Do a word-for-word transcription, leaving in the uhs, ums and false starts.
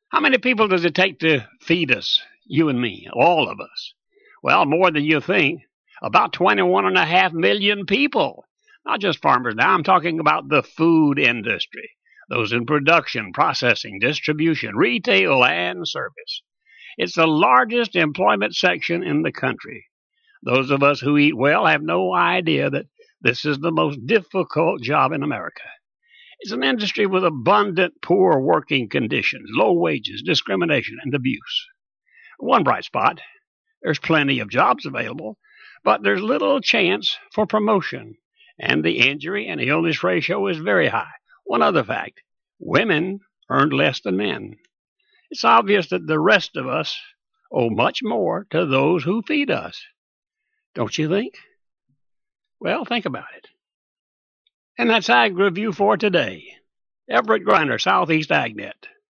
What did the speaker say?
How many people does it take to feed us, you and me, all of us? Well, more than you think. About twenty-one and a half million people. Not just farmers now, I'm talking about the food industry. Those in production, processing, distribution, retail, and service. It's the largest employment section in the country. Those of us who eat well have no idea that this is the most difficult job in America. It's an industry with abundant poor working conditions, low wages, discrimination, and abuse. One bright spot, there's plenty of jobs available, but there's little chance for promotion, and the injury and illness ratio is very high. One other fact, women earn less than men. It's obvious that the rest of us owe much more to those who feed us. Don't you think? Well, think about it. And that's Ag Review for today. Everett Griner, Southeast AgNet.